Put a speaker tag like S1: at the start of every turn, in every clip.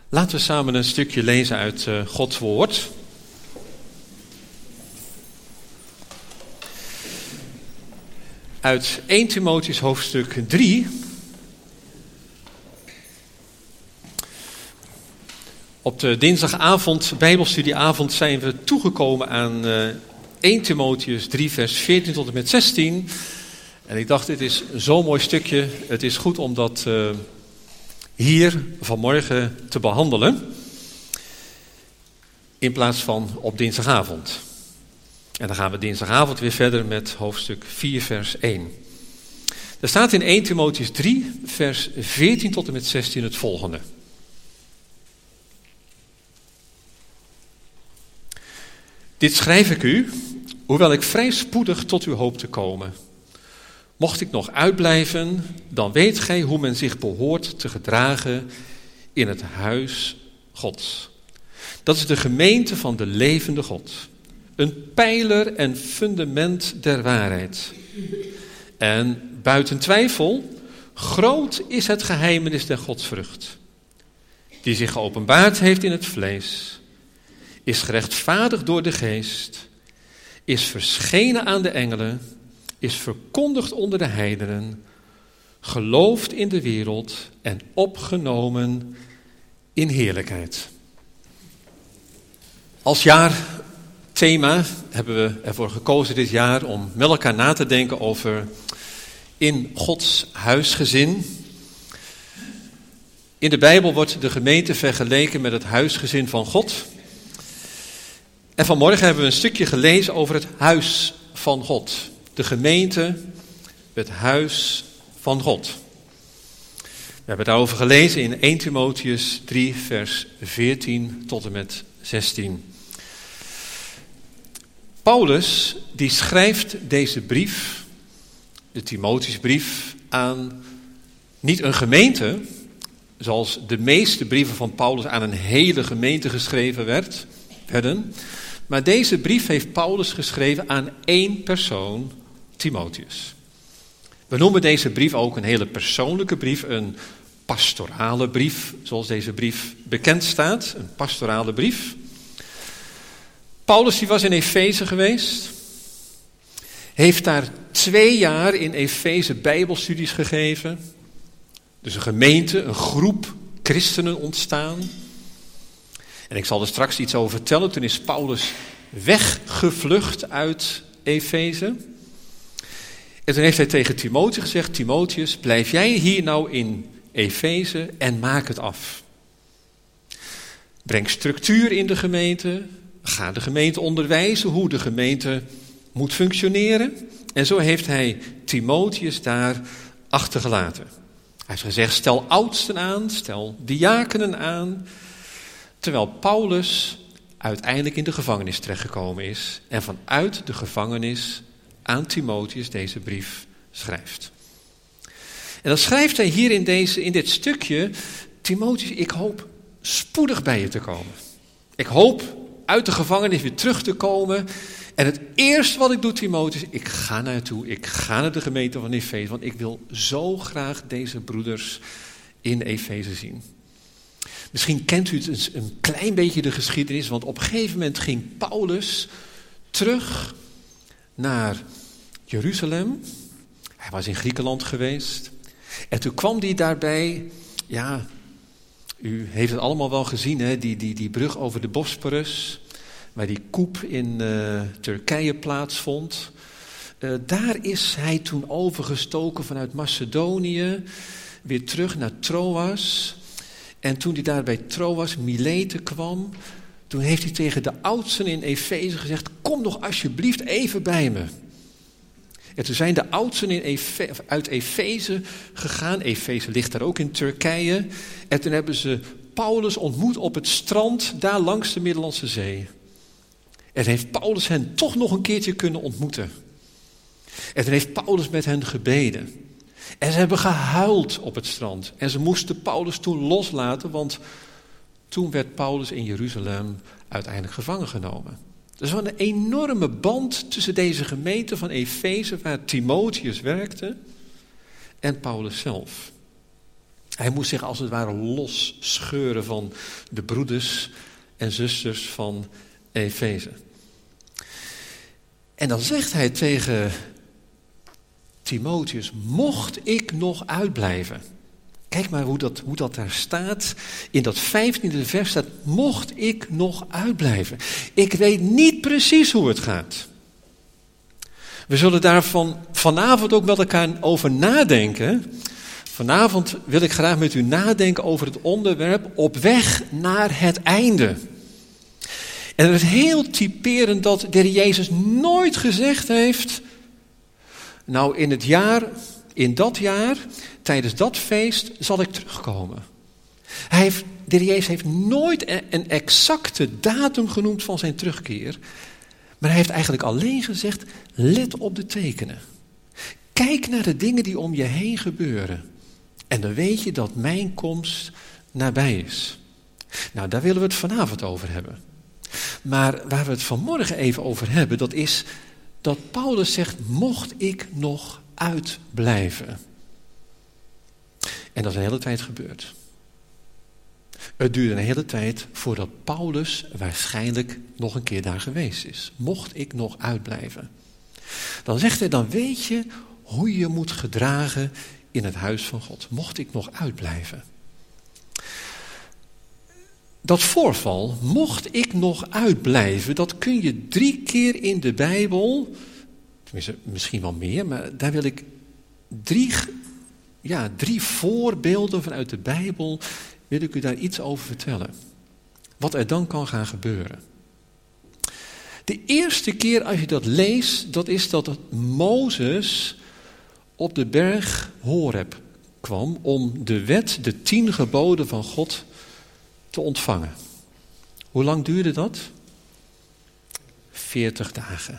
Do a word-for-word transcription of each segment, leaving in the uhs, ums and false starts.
S1: Laten we samen een stukje lezen uit uh, Gods woord. Uit eerste Timotheüs hoofdstuk drie. Op de dinsdagavond, bijbelstudieavond, zijn we toegekomen aan uh, eerste Timotheüs drie, vers veertien tot en met zestien. En ik dacht, dit is zo'n mooi stukje. Het is goed om dat uh, hier vanmorgen te behandelen. In plaats van op dinsdagavond. En dan gaan we dinsdagavond weer verder met hoofdstuk vier, vers één. Er staat in eerste Timotheüs drie, vers veertien tot en met zestien het volgende. Dit schrijf ik u, hoewel ik vrij spoedig tot u hoop te komen. Mocht ik nog uitblijven, dan weet gij hoe men zich behoort te gedragen in het huis Gods. Dat is de gemeente van de levende God. Een pijler en fundament der waarheid. En buiten twijfel, groot is het geheimenis der godsvrucht. Die zich geopenbaard heeft in het vlees. Is gerechtvaardigd door de geest. Is verschenen aan de engelen. Is verkondigd onder de heidenen. Geloofd in de wereld en opgenomen in heerlijkheid. Als jaarthema hebben we ervoor gekozen dit jaar om met elkaar na te denken over in Gods huisgezin. In de Bijbel wordt de gemeente vergeleken met het huisgezin van God. En vanmorgen hebben we een stukje gelezen over het huis van God. De gemeente, het huis van God. We hebben daarover gelezen in eerste Timotheüs drie, vers veertien tot en met zestien. Paulus, die schrijft deze brief, de Timotheusbrief, aan niet een gemeente, zoals de meeste brieven van Paulus aan een hele gemeente geschreven werd, werden. Maar deze brief heeft Paulus geschreven aan één persoon, Timotheus. We noemen deze brief ook een hele persoonlijke brief, een pastorale brief, zoals deze brief bekend staat, een pastorale brief. Paulus die was in Efeze geweest, heeft daar twee jaar in Efeze bijbelstudies gegeven. Dus een gemeente, een groep christenen ontstaan. En ik zal er straks iets over vertellen. Toen is Paulus weggevlucht uit Efeze. En toen heeft hij tegen Timotheus gezegd, Timotheus, blijf jij hier nou in Efeze en maak het af. Breng structuur in de gemeente. Ga de gemeente onderwijzen hoe de gemeente moet functioneren. En zo heeft hij Timotheus daar achtergelaten. Hij heeft gezegd, stel oudsten aan, stel diakenen aan. Terwijl Paulus uiteindelijk in de gevangenis terechtgekomen is. En vanuit de gevangenis aan Timotheus deze brief schrijft. En dan schrijft hij hier in, deze, in dit stukje, Timotheus, ik hoop spoedig bij je te komen. Ik hoop uit de gevangenis weer terug te komen. En het eerste wat ik doe, Timotheus, ik ga naartoe. Ik ga naar de gemeente van Efeze, want ik wil zo graag deze broeders in Efeze zien. Misschien kent u het een klein beetje de geschiedenis, want op een gegeven moment ging Paulus terug naar Jeruzalem. Hij was in Griekenland geweest. En toen kwam hij daarbij, ja, u heeft het allemaal wel gezien, hè, die, die, die brug over de Bosporus, waar die coup in uh, Turkije plaatsvond. Uh, daar is hij toen overgestoken vanuit Macedonië, weer terug naar Troas. En toen hij daar bij Troas, Mileten kwam, toen heeft hij tegen de oudsten in Efeze gezegd, kom nog alsjeblieft even bij me. En toen zijn de oudsten in Efe, uit Efeze gegaan. Efeze ligt daar ook in Turkije. En toen hebben ze Paulus ontmoet op het strand, daar langs de Middellandse Zee. En heeft Paulus hen toch nog een keertje kunnen ontmoeten. En toen heeft Paulus met hen gebeden. En ze hebben gehuild op het strand. En ze moesten Paulus toen loslaten, want toen werd Paulus in Jeruzalem uiteindelijk gevangen genomen. Er was een enorme band tussen deze gemeente van Efeze, waar Timotheus werkte, en Paulus zelf. Hij moest zich als het ware los scheuren van de broeders en zusters van Efeze. En dan zegt hij tegen Timotheus, mocht ik nog uitblijven. Kijk maar hoe dat, hoe dat daar staat. In dat vijftiende vers staat, mocht ik nog uitblijven. Ik weet niet precies hoe het gaat. We zullen daar van, vanavond ook met elkaar over nadenken. Vanavond wil ik graag met u nadenken over het onderwerp op weg naar het einde. En het is heel typerend dat de Heer Jezus nooit gezegd heeft, nou in het jaar, in dat jaar, tijdens dat feest zal ik terugkomen. Hij heeft, de Heer Jezus heeft nooit een exacte datum genoemd van zijn terugkeer. Maar hij heeft eigenlijk alleen gezegd, let op de tekenen. Kijk naar de dingen die om je heen gebeuren. En dan weet je dat mijn komst nabij is. Nou, daar willen we het vanavond over hebben. Maar waar we het vanmorgen even over hebben, dat is dat Paulus zegt, mocht ik nog uitblijven. En dat is een hele tijd gebeurd. Het duurde een hele tijd voordat Paulus waarschijnlijk nog een keer daar geweest is. Mocht ik nog uitblijven. Dan zegt hij, dan weet je hoe je je moet gedragen in het huis van God. Mocht ik nog uitblijven. Dat voorval, mocht ik nog uitblijven, dat kun je drie keer in de Bijbel, tenminste misschien wel meer, maar daar wil ik drie, ja, drie voorbeelden vanuit de Bijbel, wil ik u daar iets over vertellen. Wat er dan kan gaan gebeuren. De eerste keer als je dat leest, dat is dat Mozes op de berg Horeb kwam om de wet, de tien geboden van God te ontvangen. Hoe lang duurde dat? Veertig dagen.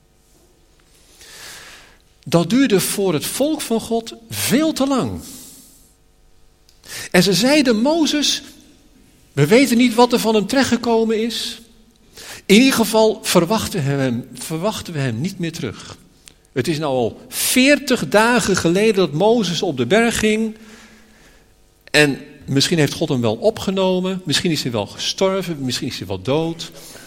S1: Dat duurde voor het volk van God veel te lang. En ze zeiden, Mozes, we weten niet wat er van hem terechtgekomen is. In ieder geval verwachten we hem, verwachten we hem niet meer terug. Het is nou al veertig dagen geleden dat Mozes op de berg ging. En misschien heeft God hem wel opgenomen. Misschien is hij wel gestorven. Misschien is hij wel dood.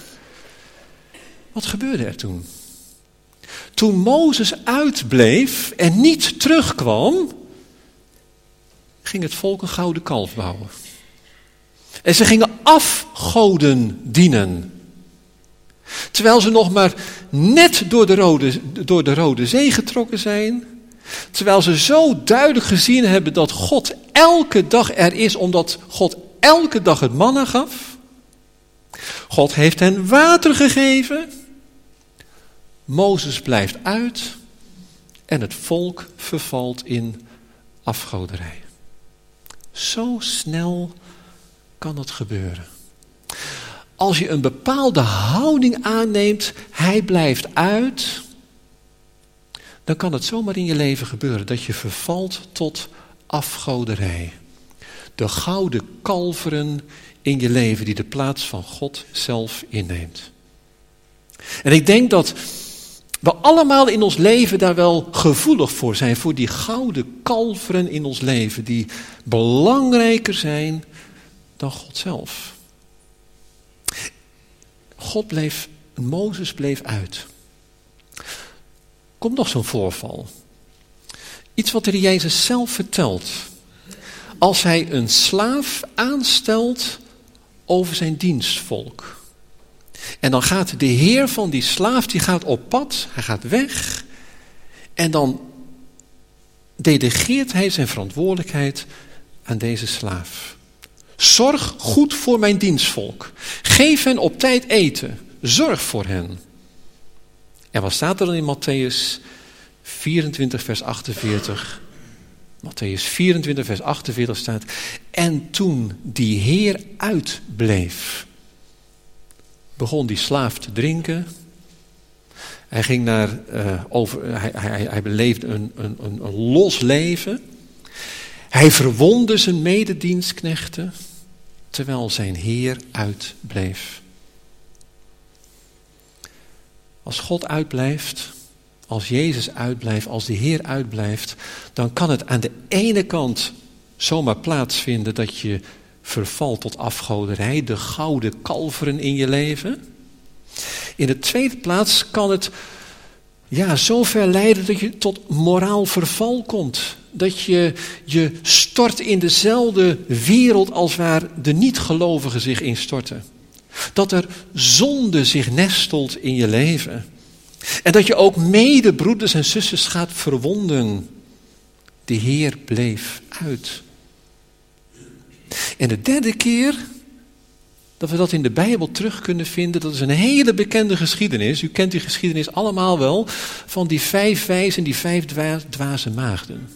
S1: Wat gebeurde er toen? Toen Mozes uitbleef en niet terugkwam, ging het volk een gouden kalf bouwen. En ze gingen afgoden dienen. Terwijl ze nog maar net door de Rode, door de Rode Zee getrokken zijn. Terwijl ze zo duidelijk gezien hebben dat God elke dag er is, omdat God elke dag het manna gaf. God heeft hen water gegeven. Mozes blijft uit en het volk vervalt in afgoderij. Zo snel kan het gebeuren. Als je een bepaalde houding aanneemt, hij blijft uit, dan kan het zomaar in je leven gebeuren dat je vervalt tot afgoderij. De gouden kalveren in je leven die de plaats van God zelf inneemt. En ik denk dat we allemaal in ons leven daar wel gevoelig voor zijn, voor die gouden kalveren in ons leven, die belangrijker zijn dan God zelf. God bleef, Mozes bleef uit. Komt nog zo'n voorval. Iets wat de Jezus zelf vertelt. Als hij een slaaf aanstelt over zijn dienstvolk. En dan gaat de heer van die slaaf, die gaat op pad, hij gaat weg. En dan delegeert hij zijn verantwoordelijkheid aan deze slaaf. Zorg goed voor mijn dienstvolk. Geef hen op tijd eten. Zorg voor hen. En wat staat er dan in Matthäus vierentwintig vers achtenveertig? Matthäus vierentwintig vers achtenveertig staat. En toen die heer uitbleef, begon die slaaf te drinken. Hij ging naar, uh, over, hij, hij, hij beleefde een, een, een, een los leven. Hij verwondde zijn mededienstknechten, terwijl zijn heer uitbleef. Als God uitblijft, als Jezus uitblijft, als de Heer uitblijft, dan kan het aan de ene kant zomaar plaatsvinden dat je vervalt tot afgoderij, de gouden kalveren in je leven. In de tweede plaats kan het ja, zo ver leiden dat je tot moraal verval komt. Dat je je stort in dezelfde wereld als waar de niet-gelovigen zich instorten. Dat er zonde zich nestelt in je leven. En dat je ook medebroeders en zusters gaat verwonden. De Heer bleef uit. En de derde keer dat we dat in de Bijbel terug kunnen vinden, dat is een hele bekende geschiedenis. U kent die geschiedenis allemaal wel, van die vijf wijzen en die vijf dwa- dwaze maagden.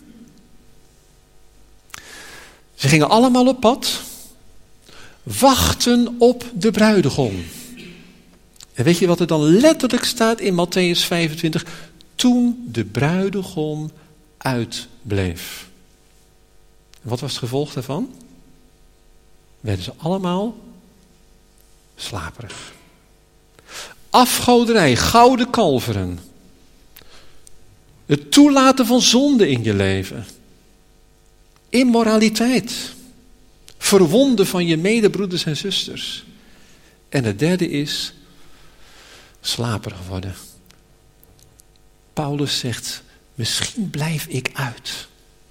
S1: Ze gingen allemaal op pad, wachten op de bruidegom. En weet je wat er dan letterlijk staat in Mattheüs vijfentwintig? Toen de bruidegom uitbleef. En wat was het gevolg daarvan? Werden ze allemaal slaperig. Afgoderij, gouden kalveren. Het toelaten van zonde in je leven. Immoraliteit. Verwonden van je medebroeders en zusters. En het derde is slaperig worden. Paulus zegt, misschien blijf ik uit.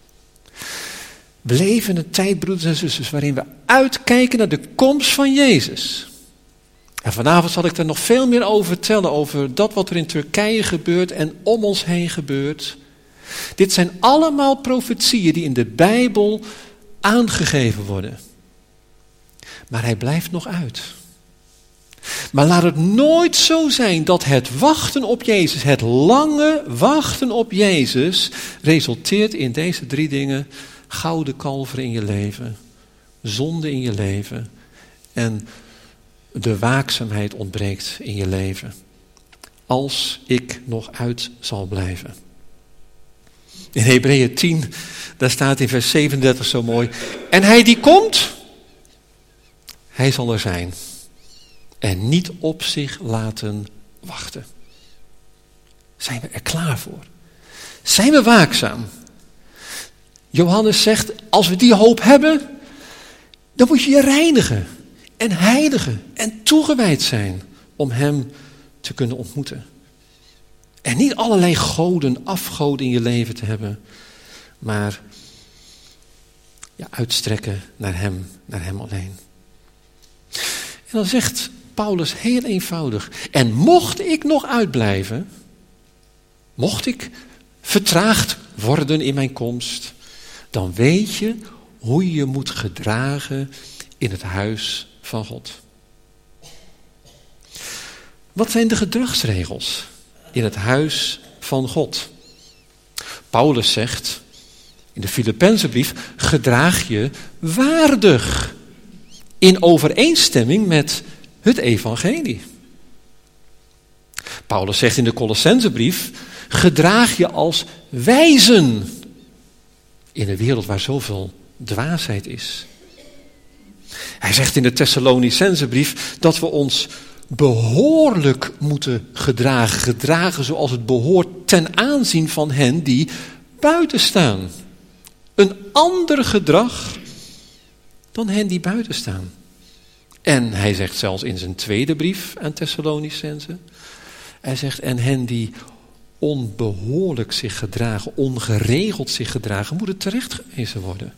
S1: We leven een tijd, broeders en zusters, waarin we uitkijken naar de komst van Jezus. En vanavond zal ik er nog veel meer over vertellen, over dat wat er in Turkije gebeurt en om ons heen gebeurt. Dit zijn allemaal profetieën die in de Bijbel aangegeven worden. Maar hij blijft nog uit. Maar laat het nooit zo zijn dat het wachten op Jezus, het lange wachten op Jezus, resulteert in deze drie dingen. Gouden kalveren in je leven, zonde in je leven en de waakzaamheid ontbreekt in je leven. Als ik nog uit zal blijven. In Hebreeën tien, daar staat in vers zevenendertig zo mooi. En hij die komt, hij zal er zijn. En niet op zich laten wachten. Zijn we er klaar voor? Zijn we waakzaam? Johannes zegt, als we die hoop hebben, dan moet je je reinigen en heiligen en toegewijd zijn om hem te kunnen ontmoeten. En niet allerlei goden, afgoden in je leven te hebben, maar ja, uitstrekken naar hem, naar hem alleen. En dan zegt Paulus heel eenvoudig, en mocht ik nog uitblijven, mocht ik vertraagd worden in mijn komst, dan weet je hoe je je moet gedragen in het huis van God. Wat zijn de gedragsregels in het huis van God? Paulus zegt in de Filippenzenbrief, gedraag je waardig in overeenstemming met het evangelie. Paulus zegt in de Colossenzenbrief, gedraag je als wijzen in een wereld waar zoveel dwaasheid is. Hij zegt in de Thessalonicenzenbrief dat we ons behoorlijk moeten gedragen. Gedragen zoals het behoort ten aanzien van hen die buiten staan. Een ander gedrag dan hen die buiten staan. En hij zegt zelfs in zijn tweede brief aan Thessalonicenzen. Hij zegt, en hen die onbehoorlijk zich gedragen, ongeregeld zich gedragen, moeten terechtgewezen worden.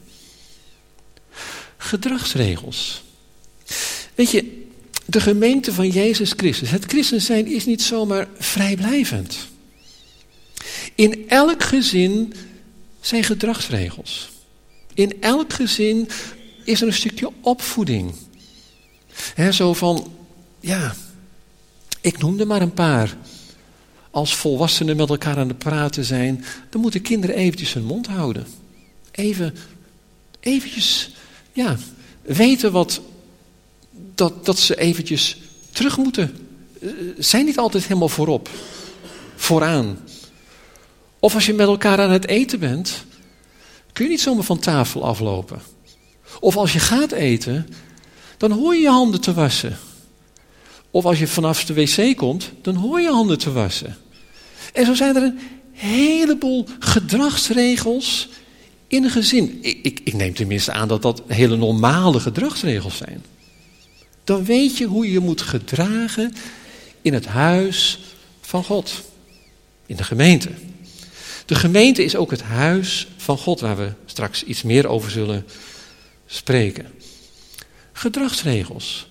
S1: Gedragsregels. Weet je, de gemeente van Jezus Christus, het christen zijn is niet zomaar vrijblijvend. In elk gezin zijn gedragsregels. In elk gezin is er een stukje opvoeding. He, zo van, ja, ik noem er maar een paar. Als volwassenen met elkaar aan het praten zijn, dan moeten kinderen eventjes hun mond houden. Even, eventjes, ja, weten wat, dat, dat ze eventjes terug moeten. Zijn niet altijd helemaal voorop, vooraan. Of als je met elkaar aan het eten bent, kun je niet zomaar van tafel aflopen. Of als je gaat eten, dan hoor je je handen te wassen. Of als je vanaf de wc komt, dan hoor je handen te wassen. En zo zijn er een heleboel gedragsregels In een gezin, ik, ik, ik neem tenminste aan dat dat hele normale gedragsregels zijn. Dan weet je hoe je je moet gedragen in het huis van God. In de gemeente. De gemeente is ook het huis van God, waar we straks iets meer over zullen spreken. Gedragsregels.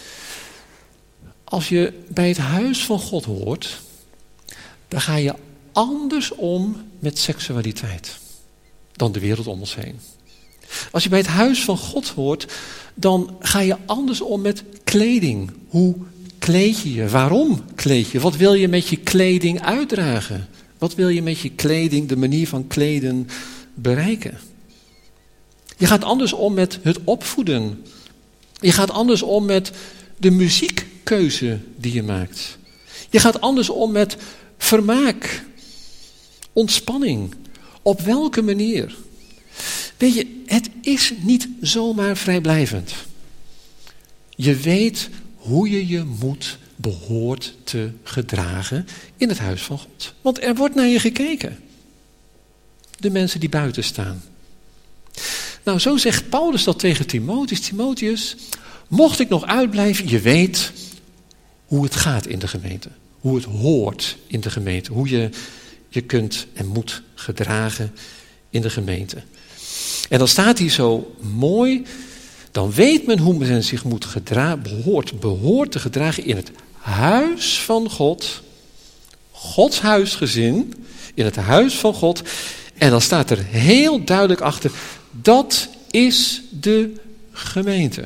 S1: Als je bij het huis van God hoort, dan ga je anders om met seksualiteit dan de wereld om ons heen. Als je bij het huis van God hoort, dan ga je anders om met kleding. Hoe kleed je je? Waarom kleed je? Wat wil je met je kleding uitdragen? Wat wil je met je kleding, de manier van kleden, bereiken? Je gaat anders om met het opvoeden. Je gaat anders om met de muziekkeuze die je maakt. Je gaat anders om met vermaak, ontspanning. Op welke manier? Weet je, het is niet zomaar vrijblijvend. Je weet hoe je je moet, behoort te gedragen in het huis van God. Want er wordt naar je gekeken. De mensen die buiten staan. Nou, zo zegt Paulus dat tegen Timotheus. Timotheus, mocht ik nog uitblijven, je weet hoe het gaat in de gemeente. Hoe het hoort in de gemeente. Hoe je je kunt en moet gedragen in de gemeente. En dan staat hier zo mooi, dan weet men hoe men zich moet gedragen, behoort, behoort te gedragen in het huis van God. Gods huisgezin, in het huis van God. En dan staat er heel duidelijk achter, dat is de gemeente.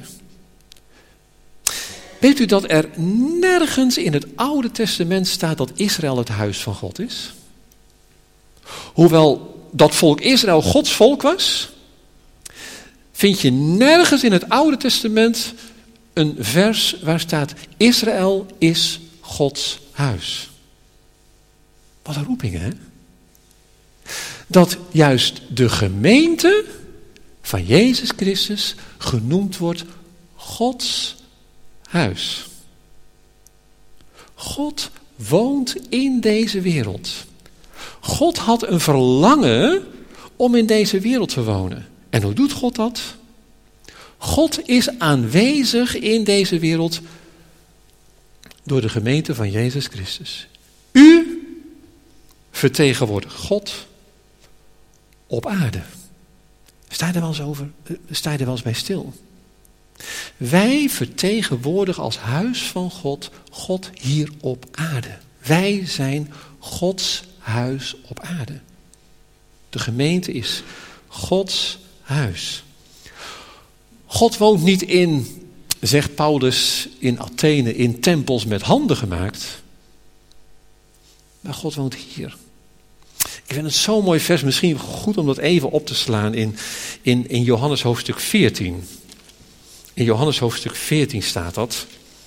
S1: Weet u dat er nergens in het Oude Testament staat dat Israël het huis van God is? Hoewel dat volk Israël Gods volk was, vind je nergens in het Oude Testament een vers waar staat Israël is Gods huis. Wat een roeping, hè? Dat juist de gemeente van Jezus Christus genoemd wordt Gods huis. God woont in deze wereld. God had een verlangen om in deze wereld te wonen. En hoe doet God dat? God is aanwezig in deze wereld door de gemeente van Jezus Christus. U vertegenwoordigt God op aarde. Sta je er wel eens over? Sta je er wel eens bij stil? Wij vertegenwoordigen als huis van God, God hier op aarde. Wij zijn Gods huis op aarde. De gemeente is Gods huis. God woont niet in, zegt Paulus in Athene, in tempels met handen gemaakt. Maar God woont hier. Ik vind het zo'n mooi vers, misschien goed om dat even op te slaan in, in, in Johannes hoofdstuk veertien. In Johannes hoofdstuk veertien staat dat.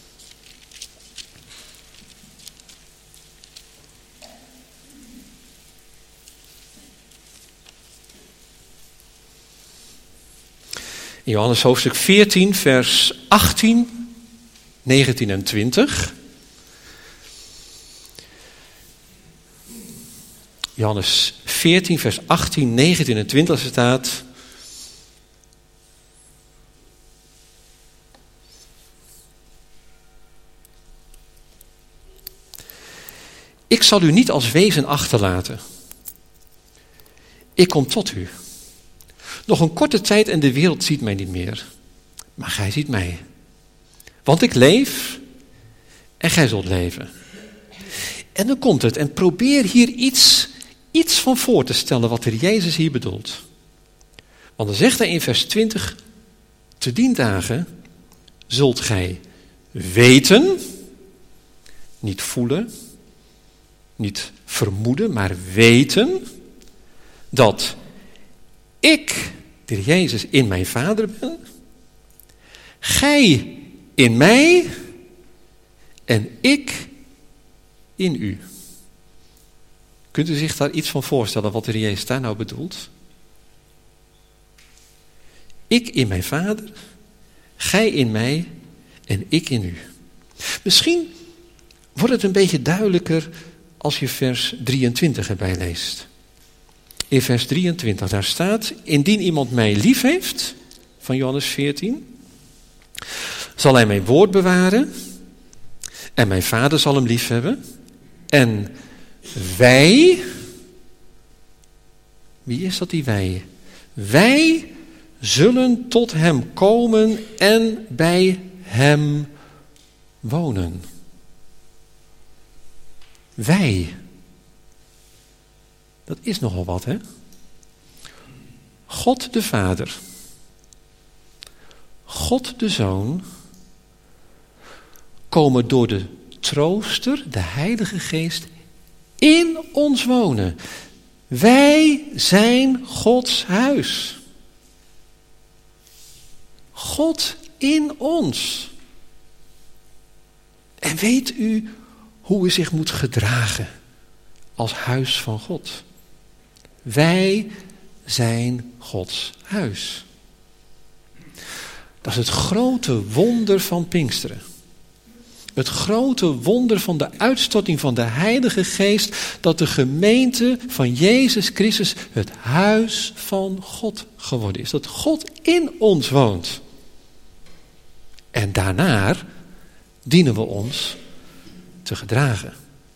S1: In Johannes hoofdstuk veertien, vers achttien, negentien en twintig. Johannes veertien, vers achttien, negentien en twintig staat: Ik zal u niet als wezen achterlaten. Ik kom tot u. Nog een korte tijd en de wereld ziet mij niet meer. Maar gij ziet mij. Want ik leef en gij zult leven. En dan komt het. En probeer hier iets, iets van voor te stellen wat er Jezus hier bedoelt. Want dan zegt hij in vers twintig. Te dien dagen zult gij weten, niet voelen, niet vermoeden, maar weten dat ik, de Jezus, in mijn Vader ben, gij in mij en ik in u. Kunt u zich daar iets van voorstellen wat de Jezus daar nou bedoelt? Ik in mijn Vader, gij in mij en ik in u. Misschien wordt het een beetje duidelijker als je vers drieëntwintig erbij leest. in vers drieëntwintig. Daar staat, indien iemand mij lief heeft, van Johannes veertien, zal hij mijn woord bewaren en mijn Vader zal hem lief hebben. En wij, wie is dat die wij? Wij zullen tot hem komen en bij hem wonen. Wij. Dat is nogal wat, hè? God de Vader, God de Zoon, komen door de Trooster, de Heilige Geest, in ons wonen. Wij zijn Gods huis. God in ons. En weet u hoe u zich moet gedragen als huis van God? Wij zijn Gods huis. Dat is het grote wonder van Pinksteren. Het grote wonder van de uitstorting van de Heilige Geest, dat de gemeente van Jezus Christus het huis van God geworden is. Dat God in ons woont. En daarna dienen we ons te gedragen.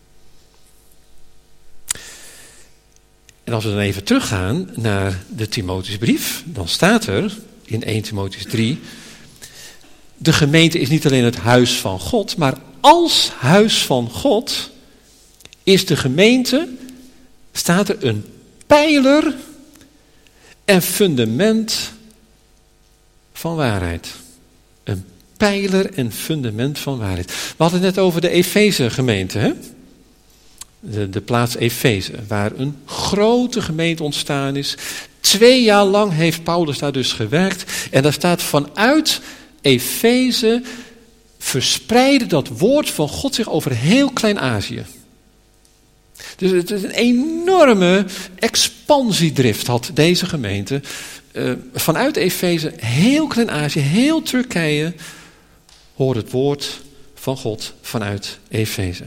S1: En als we dan even teruggaan naar de Timotheusbrief, dan staat er in eerste Timotheus drie... de gemeente is niet alleen het huis van God, maar als huis van God is de gemeente, staat er een pijler en fundament van waarheid. Een pijler en fundament van waarheid. We hadden het net over de Efeze gemeente, hè? De, de plaats Efeze, waar een grote gemeente ontstaan is. Twee jaar lang heeft Paulus daar dus gewerkt. En daar staat vanuit Efeze verspreidde dat woord van God zich over heel Klein-Azië. Dus het is een enorme expansiedrift had deze gemeente. Uh, vanuit Efeze, heel Klein-Azië, heel Turkije, hoort het woord van God vanuit Efeze.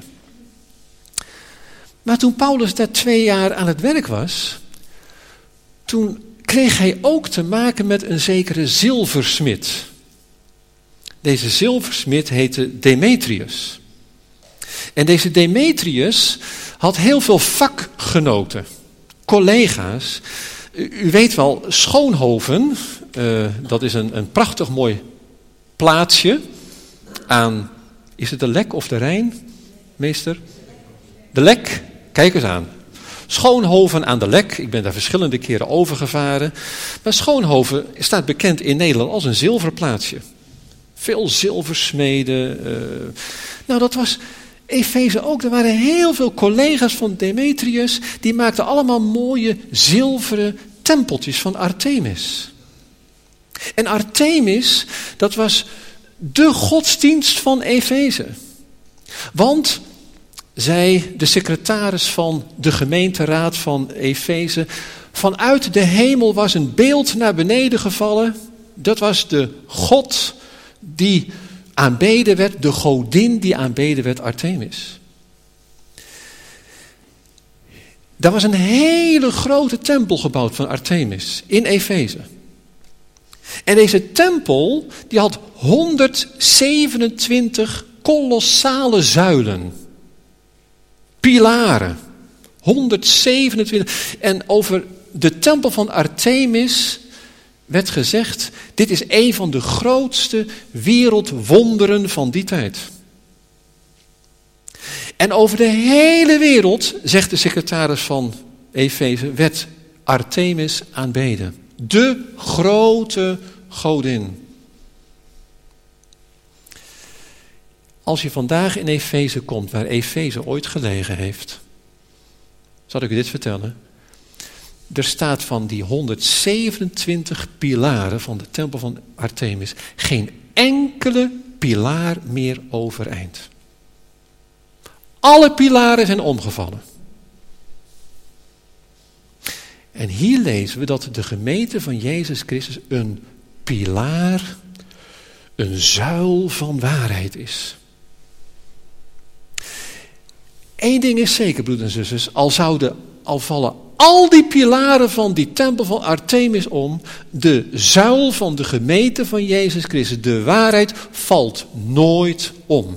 S1: Maar toen Paulus daar twee jaar aan het werk was, toen kreeg hij ook te maken met een zekere zilversmid. Deze zilversmid heette Demetrius. En deze Demetrius had heel veel vakgenoten, collega's. U, u weet wel, Schoonhoven, uh, dat is een, een prachtig mooi plaatsje aan, is het de Lek of de Rijn, meester? De Lek, kijk eens aan. Schoonhoven aan de Lek, ik ben daar verschillende keren overgevaren. Maar Schoonhoven staat bekend in Nederland als een zilverplaatsje. Veel zilversmeden. Uh, nou, dat was Efeze ook. Er waren heel veel collega's van Demetrius. Die maakten allemaal mooie zilveren tempeltjes van Artemis. En Artemis, dat was de godsdienst van Efeze. Want zij, de secretaris van de gemeenteraad van Efeze, vanuit de hemel was een beeld naar beneden gevallen. Dat was de god die aanbeden werd, de godin die aanbeden werd, Artemis. Daar was een hele grote tempel gebouwd van Artemis in Efeze. En deze tempel die had honderdzevenentwintig kolossale zuilen. Pilaren. honderdzevenentwintig. En over de tempel van Artemis werd gezegd, dit is een van de grootste wereldwonderen van die tijd. En over de hele wereld, zegt de secretaris van Efeze, werd Artemis aanbeden. De grote godin. Als je vandaag in Efeze komt, waar Efeze ooit gelegen heeft, zal ik u dit vertellen. Er staat van die honderdzevenentwintig pilaren van de tempel van Artemis geen enkele pilaar meer overeind. Alle pilaren zijn omgevallen. En hier lezen we dat de gemeente van Jezus Christus een pilaar, een zuil van waarheid is. Eén ding is zeker, broeders en zusters, al zouden, al vallen al die pilaren van die tempel van Artemis om. De zuil van de gemeente van Jezus Christus, de waarheid, valt nooit om.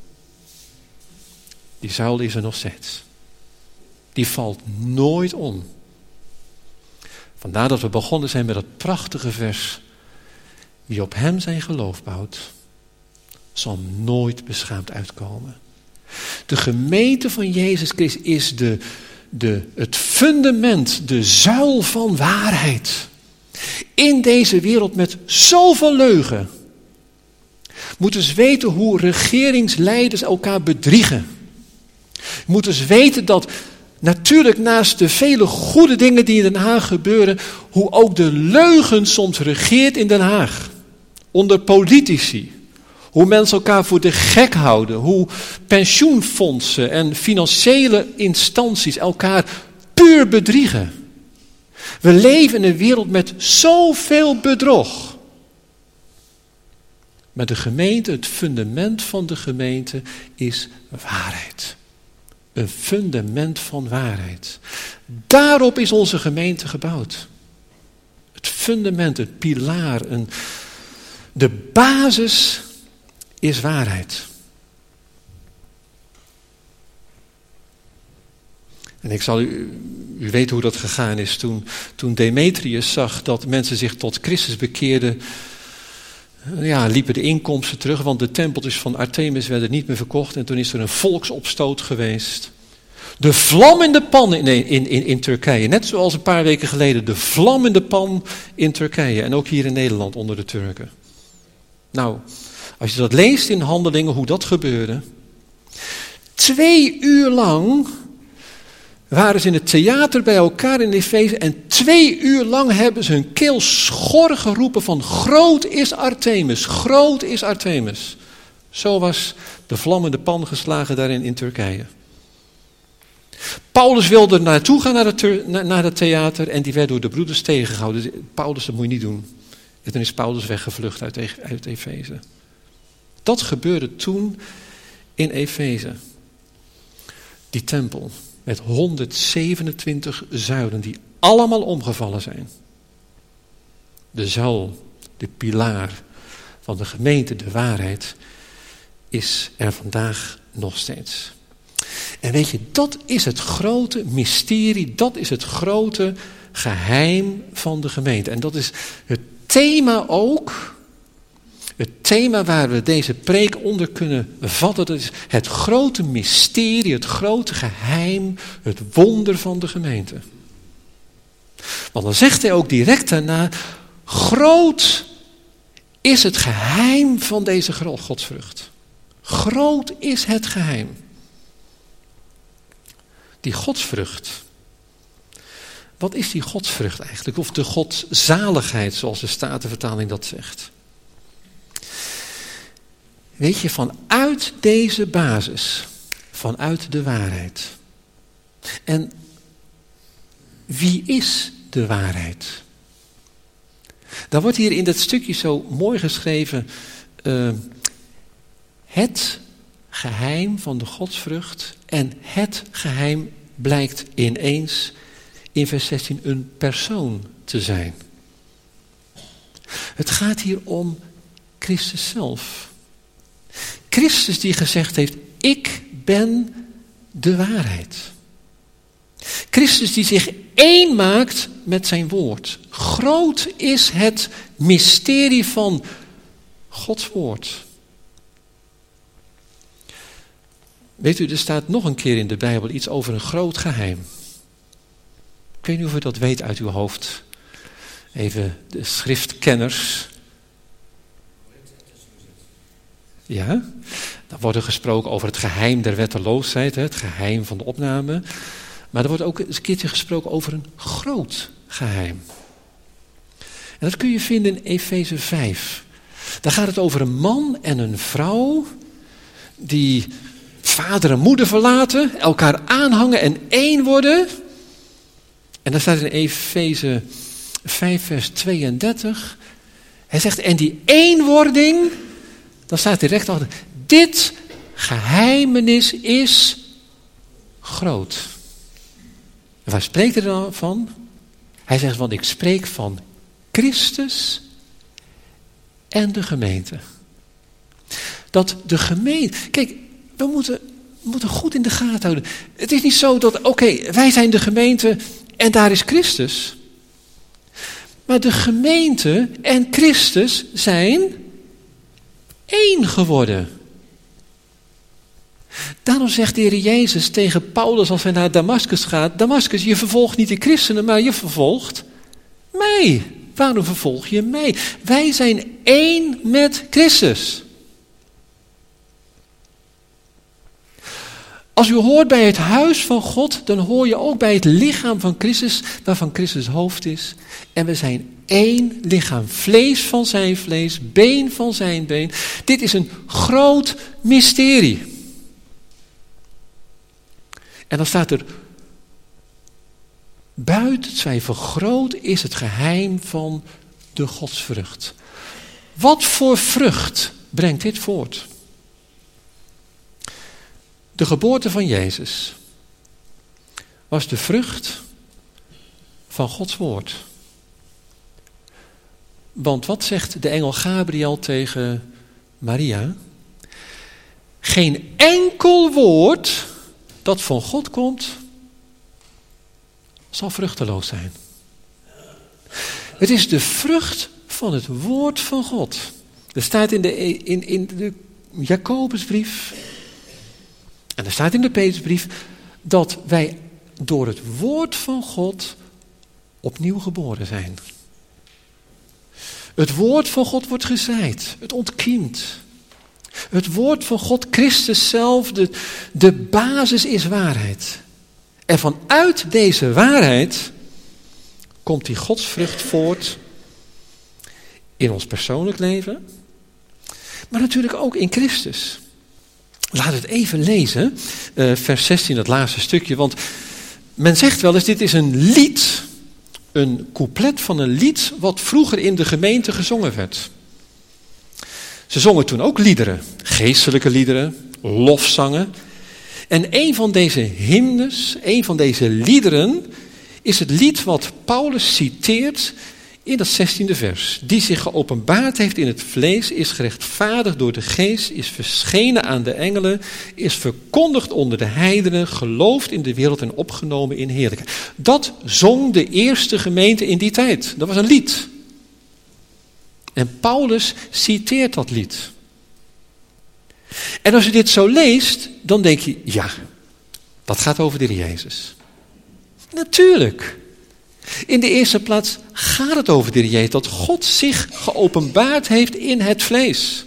S1: Die zuil is er nog steeds. Die valt nooit om. Vandaar dat we begonnen zijn met dat prachtige vers. Wie op hem zijn geloof bouwt, zal nooit beschaamd uitkomen. De gemeente van Jezus Christus is de, de, het fundament, de zuil van waarheid. In deze wereld met zoveel leugen. Moet eens weten hoe regeringsleiders elkaar bedriegen. Moet eens weten dat natuurlijk naast de vele goede dingen die in Den Haag gebeuren, hoe ook de leugen soms regeert in Den Haag. Onder politici. Hoe mensen elkaar voor de gek houden. Hoe pensioenfondsen en financiële instanties elkaar puur bedriegen. We leven in een wereld met zoveel bedrog. Maar de gemeente, het fundament van de gemeente is waarheid. Een fundament van waarheid. Daarop is onze gemeente gebouwd. Het fundament, het pilaar, een, de basis is waarheid. En ik zal u, u weet hoe dat gegaan is toen, toen Demetrius zag dat mensen zich tot Christus bekeerden. Ja, liepen de inkomsten terug, want de tempeltjes van Artemis werden niet meer verkocht. En toen is er een volksopstoot geweest. De vlam in de pan in, in, in, in Turkije. Net zoals een paar weken geleden de vlam in de pan in Turkije. En ook hier in Nederland onder de Turken. Nou, als je dat leest in Handelingen, hoe dat gebeurde. Twee uur lang waren ze in het theater bij elkaar in Efeze. En twee uur lang hebben ze hun keel schor geroepen van groot is Artemis, groot is Artemis. Zo was de vlam in de pan geslagen daarin in Turkije. Paulus wilde naartoe gaan naar het, naar het theater en die werd door de broeders tegengehouden. Paulus, dat moet je niet doen. En toen is Paulus weggevlucht uit, uit Efeze. Dat gebeurde toen in Efeze. Die tempel met honderdzevenentwintig zuilen die allemaal omgevallen zijn. De zuil, de pilaar van de gemeente, de waarheid, is er vandaag nog steeds. En weet je, dat is het grote mysterie, dat is het grote geheim van de gemeente. En dat is het thema ook, het thema waar we deze preek onder kunnen vatten, dat is het grote mysterie, het grote geheim, het wonder van de gemeente. Want dan zegt hij ook direct daarna, groot is het geheim van deze godsvrucht. Groot is het geheim. Die godsvrucht. Wat is die godsvrucht eigenlijk? Of de godzaligheid, zoals de Statenvertaling dat zegt. Weet je, vanuit deze basis, vanuit de waarheid. En wie is de waarheid? Daar wordt hier in dat stukje zo mooi geschreven, uh, het geheim van de godsvrucht en het geheim blijkt ineens in vers zestien een persoon te zijn. Het gaat hier om Christus zelf. Christus die gezegd heeft, ik ben de waarheid. Christus die zich één maakt met zijn woord. Groot is het mysterie van Gods woord. Weet u, er staat nog een keer in de Bijbel iets over een groot geheim. Ik weet niet of u dat weet uit uw hoofd. Even de schriftkenners. Ja, dan wordt er gesproken over het geheim der wetteloosheid, het geheim van de opname. Maar er wordt ook eens een keertje gesproken over een groot geheim. En dat kun je vinden in Efeze vijf. Daar gaat het over een man en een vrouw die vader en moeder verlaten, elkaar aanhangen en één worden. En dan staat in Efeze vijf vers tweeëndertig. Hij zegt, en die eenwording, dan staat direct achter, dit geheimenis is groot. En waar spreekt hij dan van? Hij zegt, want ik spreek van Christus en de gemeente. Dat de gemeente... Kijk, we moeten, we moeten goed in de gaten houden. Het is niet zo dat, oké, okay, wij zijn de gemeente en daar is Christus. Maar de gemeente en Christus zijn één geworden. Daarom zegt de Heer Jezus tegen Paulus als hij naar Damascus gaat: Damascus, je vervolgt niet de christenen, maar je vervolgt mij. Waarom vervolg je mij? Wij zijn één met Christus. Als u hoort bij het huis van God, dan hoor je ook bij het lichaam van Christus, waarvan Christus hoofd is. En we zijn één lichaam, vlees van zijn vlees, been van zijn been. Dit is een groot mysterie. En dan staat er, buiten twijfel groot is het geheim van de godsvrucht. Wat voor vrucht brengt dit voort? De geboorte van Jezus was de vrucht van Gods woord. Want wat zegt de engel Gabriel tegen Maria? Geen enkel woord dat van God komt, zal vruchteloos zijn. Het is de vrucht van het woord van God. Er staat in de, in, in de Jacobusbrief, en er staat in de Petrusbrief, dat wij door het woord van God opnieuw geboren zijn. Het woord van God wordt gezaaid, het ontkiemt. Het woord van God, Christus zelf, de, de basis is waarheid. En vanuit deze waarheid komt die godsvrucht voort in ons persoonlijk leven, maar natuurlijk ook in Christus. Laat het even lezen, uh, vers zestien, het laatste stukje, want men zegt wel eens, dit is een lied, een couplet van een lied wat vroeger in de gemeente gezongen werd. Ze zongen toen ook liederen, geestelijke liederen, lofzangen. En een van deze hymnes, een van deze liederen, is het lied wat Paulus citeert in dat zestiende vers. Die zich geopenbaard heeft in het vlees, is gerechtvaardigd door de geest, is verschenen aan de engelen, is verkondigd onder de heidenen, geloofd in de wereld en opgenomen in heerlijkheid. Dat zong de eerste gemeente in die tijd. Dat was een lied. En Paulus citeert dat lied. En als je dit zo leest, dan denk je, ja, dat gaat over de Heer Jezus. Natuurlijk. In de eerste plaats gaat het over de Heer Jezus, dat God zich geopenbaard heeft in het vlees.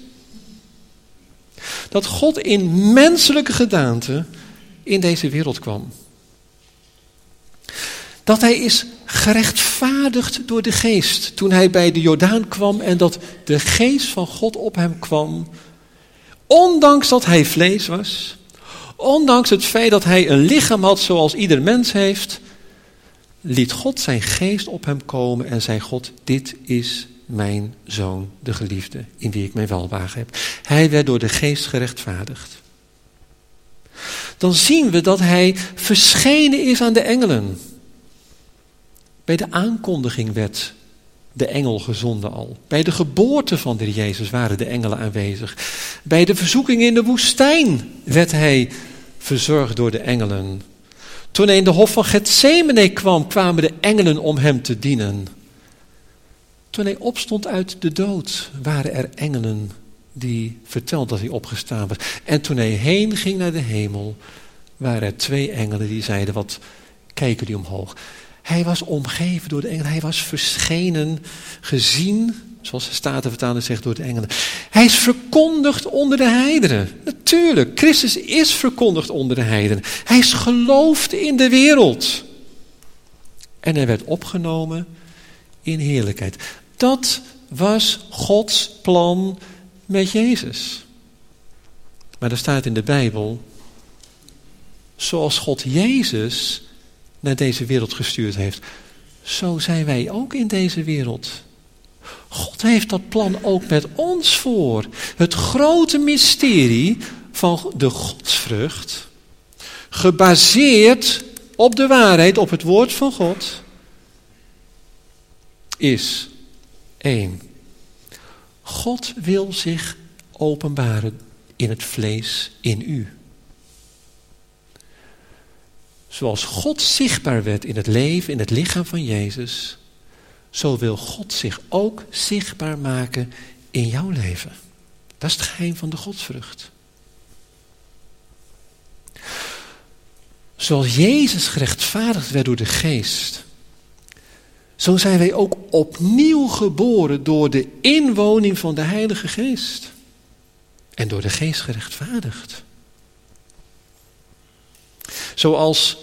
S1: Dat God in menselijke gedaante in deze wereld kwam. Dat hij is gerechtvaardigd door de geest toen hij bij de Jordaan kwam en dat de geest van God op hem kwam. Ondanks dat hij vlees was, ondanks het feit dat hij een lichaam had zoals ieder mens heeft, liet God zijn geest op hem komen en zei God, dit is mijn zoon, de geliefde, in wie ik mijn welbehagen heb. Hij werd door de geest gerechtvaardigd. Dan zien we dat hij verschenen is aan de engelen. Bij de aankondiging werd de engel gezonden al. Bij de geboorte van de Heer Jezus waren de engelen aanwezig. Bij de verzoeking in de woestijn werd hij verzorgd door de engelen. Toen hij in de hof van Getsemane kwam, kwamen de engelen om hem te dienen. Toen hij opstond uit de dood, waren er engelen die vertelden dat hij opgestaan was. En toen hij heen ging naar de hemel, waren er twee engelen die zeiden, wat kijken die omhoog? Hij was omgeven door de engelen. Hij was verschenen, gezien, zoals de Statenvertaler zegt, door de engelen. Hij is verkondigd onder de heidenen. Natuurlijk, Christus is verkondigd onder de heidenen. Hij is geloofd in de wereld. En hij werd opgenomen in heerlijkheid. Dat was Gods plan met Jezus. Maar er staat in de Bijbel, zoals God Jezus naar deze wereld gestuurd heeft, zo zijn wij ook in deze wereld. God heeft dat plan ook met ons voor. Het grote mysterie van de godsvrucht, gebaseerd op de waarheid, op het woord van God, is één. God wil zich openbaren in het vlees in u. Zoals God zichtbaar werd in het leven, in het lichaam van Jezus, zo wil God zich ook zichtbaar maken in jouw leven. Dat is het geheim van de godsvrucht. Zoals Jezus gerechtvaardigd werd door de Geest, zo zijn wij ook opnieuw geboren door de inwoning van de Heilige Geest. En door de Geest gerechtvaardigd. Zoals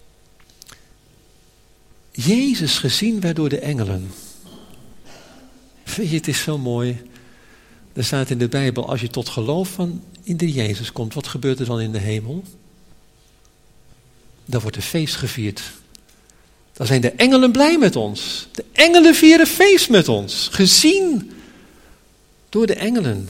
S1: Jezus gezien werd door de engelen. Weet je, het is zo mooi. Er staat in de Bijbel, als je tot geloof van in de Jezus komt, wat gebeurt er dan in de hemel? Dan wordt er feest gevierd. Dan zijn de engelen blij met ons. De engelen vieren feest met ons. Gezien door de engelen.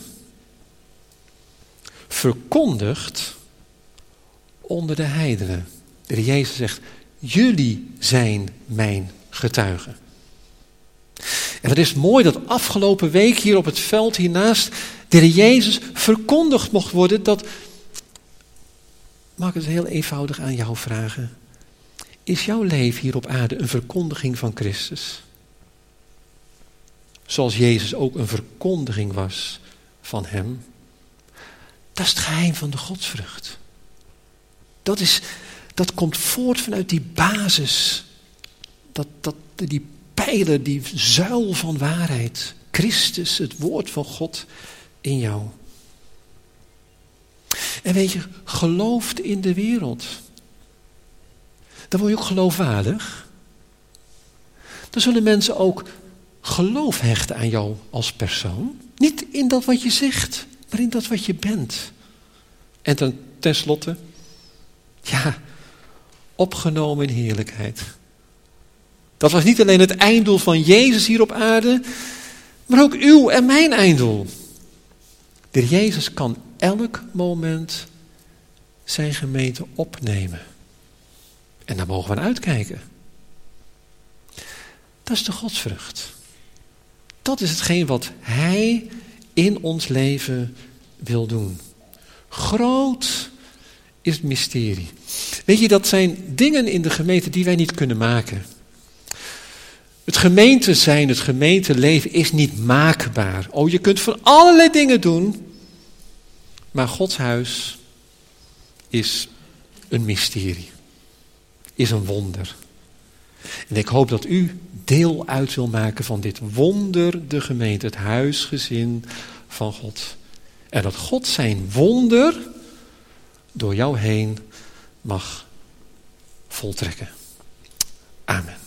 S1: Verkondigd onder de heidenen. De Heer Jezus zegt, jullie zijn mijn getuigen. En het is mooi dat afgelopen week hier op het veld hiernaast de Heer Jezus verkondigd mocht worden. Dat, mag ik het heel eenvoudig aan jou vragen. Is jouw leven hier op aarde een verkondiging van Christus? Zoals Jezus ook een verkondiging was van hem. Dat is het geheim van de godsvrucht. Dat, is, dat komt voort vanuit die basis. Dat, dat, die pijler, die zuil van waarheid. Christus, het woord van God in jou. En weet je, gelooft in de wereld. Dan word je ook geloofwaardig. Dan zullen mensen ook geloof hechten aan jou als persoon. Niet in dat wat je zegt, maar in dat wat je bent. En ten, tenslotte, ja, opgenomen in heerlijkheid. Dat was niet alleen het einddoel van Jezus hier op aarde, maar ook uw en mijn einddoel. De Heer Jezus kan elk moment zijn gemeente opnemen. En daar mogen we naar uitkijken. Dat is de godsvrucht. Dat is hetgeen wat Hij in ons leven wil doen. Groot is het mysterie. Weet je, dat zijn dingen in de gemeente die wij niet kunnen maken. Het gemeente zijn, het gemeenteleven is niet maakbaar. Oh, je kunt van allerlei dingen doen. Maar Gods huis is een mysterie. Is een wonder. En ik hoop dat u deel uit wil maken van dit wonder, de gemeente, het huisgezin van God. En dat God zijn wonder door jou heen mag voltrekken. Amen.